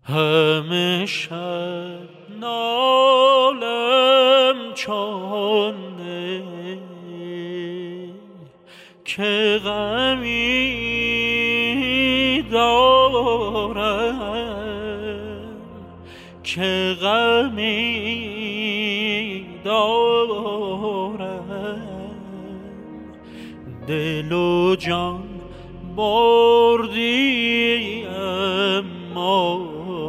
همیشه نالم چونه که غمی دارم، که غمی دارم. دل و جان بردی اما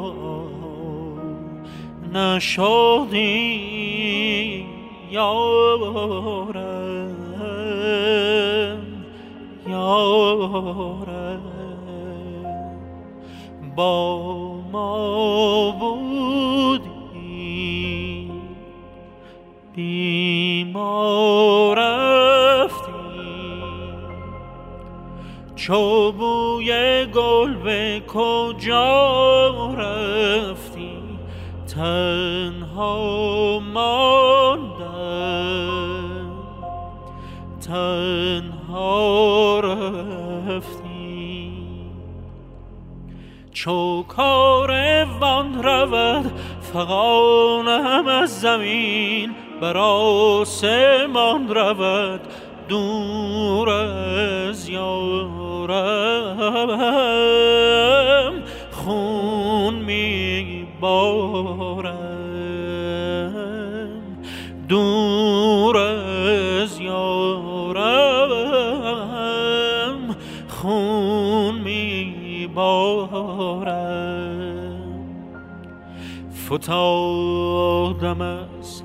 نشدی یارم، یارم. با ما بودی بی ما رفتی، چو بوی گل به کجا رفتی؟ تنها ماندم، تنها رفتی. چو کاروان رود فغانم از زمین، بر آسمان رود دور از یارم. خون می بارم دور از یارم، خون می بارم. فتادم از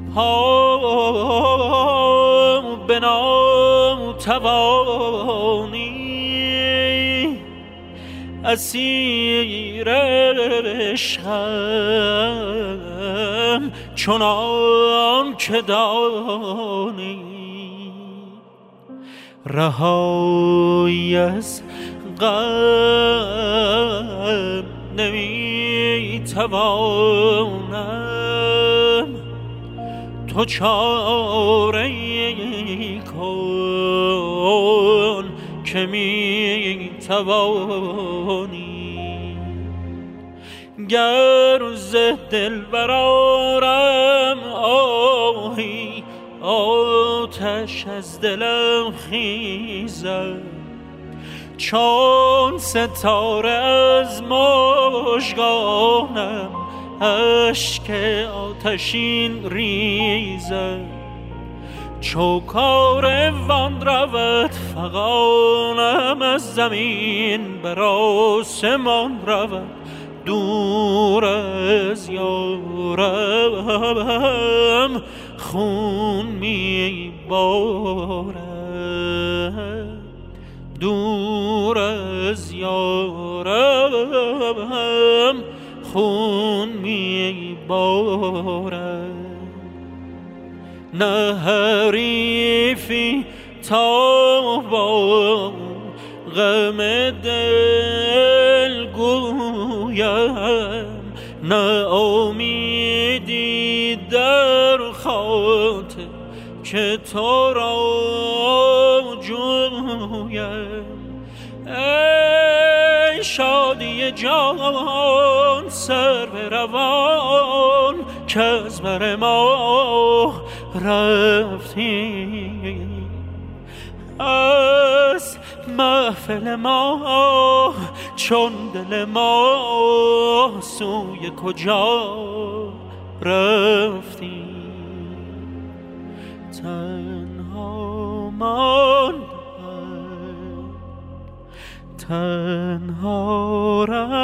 پا به ناتوانی، اسیر عشقم چنان که دانی. رهایی از غم نمی توانم، تو چاره کن که می توانی. گر ز دل برآرم آهی، آتش از دلم خیزد، چون ستاره از مژگانم اشک آتشین ریزد. چو کاروان رود فغانم از زمین، بر آسمان رود دور از یارم. خون می بارم دور از یارم، خون می بارم. نه حریفی تا با غم دل گویم، نه امیدی در خاطر که تو را جویم. ای شادی جان سر به روان، که از بر ما رفتی. از محفل ما چون دل ما سوی کجا رفتی؟ تنها ماندم، تنها رفتم.